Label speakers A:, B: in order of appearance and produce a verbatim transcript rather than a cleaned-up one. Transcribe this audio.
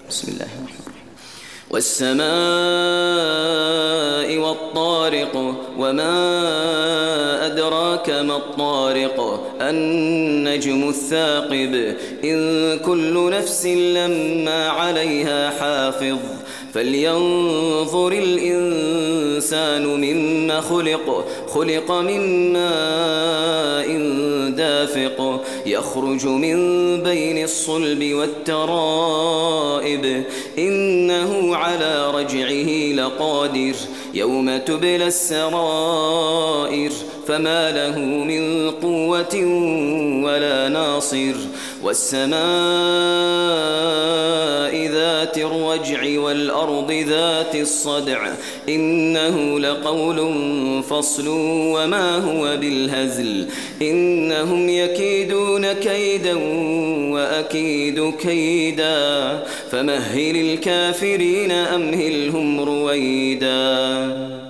A: بسم الله الرحمن الرحيم. والسماء والطارق وما أدراك ما الطارق النجم الثاقب إن كل نفس لما عليها حافظ فلينظر الإنسان مما خلق خلق من ماء دافق يخرج من بين الصلب والترائب إنه على رجعه لقادر يوم تبلى السرائر فما له من قوة ولا ناصر والسماء ذات الرجع والأرض ذات الصدع إنه لقول فصل وما هو بالهزل إنهم يكيدون كيدا وأكيد كيدا فمهل الكافرين أمهلهم رويدا.